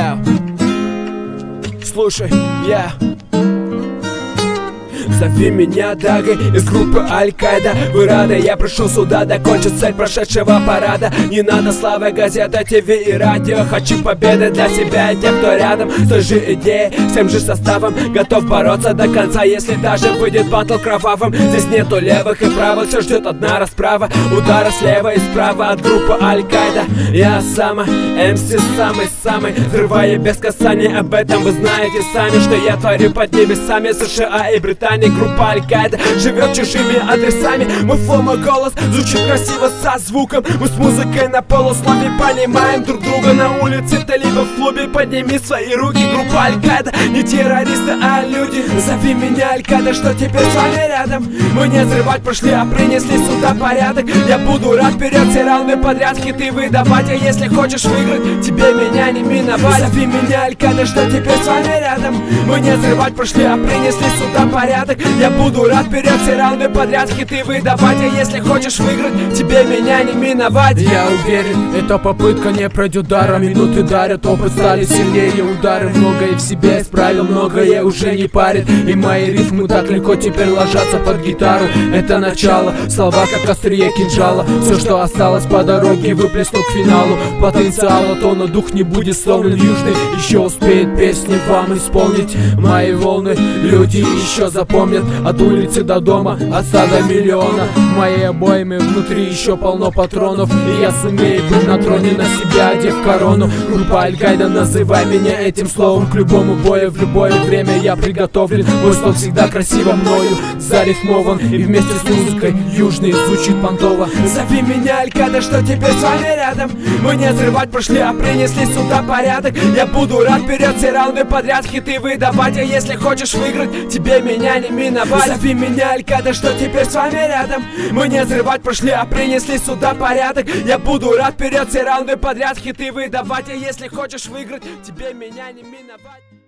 Я слушай, я зови меня Дагой из группы Аль-Каида. Вы рады? Я пришел сюда докончить цель прошедшего парада. Не надо славы, газета, ТВ и радио. Хочу победы для себя и тех, кто рядом с той же идеей, с тем же составом. Готов бороться до конца, если даже выйдет баттл кровавым. Здесь нету левых и правых, все ждет одна расправа. Удары слева и справа от группы Аль-Каида. Я сама, МС самый-самый, взрывая без касания. Об этом вы знаете сами, что я творю под небесами США и Британии. Группа Аль-Каида живет чужими адресами. Мой флоу, мой голос звучит красиво со звуком. Мы с музыкой на полуслове понимаем друг друга. На улице-то либо в клубе. Подними свои руки. Группа Аль-Каида не террористы, а люди. Зови меня Аль-Каида, что теперь с вами рядом. Мы не взрывать пошли, а принесли сюда порядок. Я буду рад вперед, все раунды подряд хиты выдавать. А если хочешь выиграть, тебе меня не миновать. Зови меня Аль-Каида, что теперь с вами рядом. Мы не взрывать пошли, а принесли сюда порядок. Я буду рад вперед, все раунды подряд хиты выдавать. А если хочешь выиграть, тебе меня не миновать. Я уверен, эта попытка не пройдет даром. Минуты дарят, опыт стали сильнее. Удары многое в себе исправил, многое уже не парит. И мои рифмы так легко теперь ложатся под гитару. Это начало, слова как острие кинжала. Все, что осталось по дороге, выплесну к финалу. Потенциала, то на дух не будет сломлен. Южный еще успеет песни вам исполнить. Мои волны люди еще запомнят. От улицы до дома, от 100 до миллиона. В моей обойме внутри еще полно патронов. И я сумею быть на троне, на себя одев корону. Группа Аль-Каида, называй меня этим словом. К любому бою, в любое время я приготовлен. Мой слог всегда красиво мною зарифмован. И вместе с музыкой южный звучит понтово. Зови меня Аль-Каида, что теперь с вами рядом. Мы не взрывать пошли, а принесли сюда порядок. Я буду рад вперед, все раунды подряд хиты выдавать. А если хочешь выиграть, тебе меня не миновать. Зови меня Аль-Каида, что теперь с вами рядом. Мы не взрывать пошли, а принесли сюда порядок. Я буду рад вперед, все раунды подряд хиты выдавать. А если хочешь выиграть, тебе меня не миновать.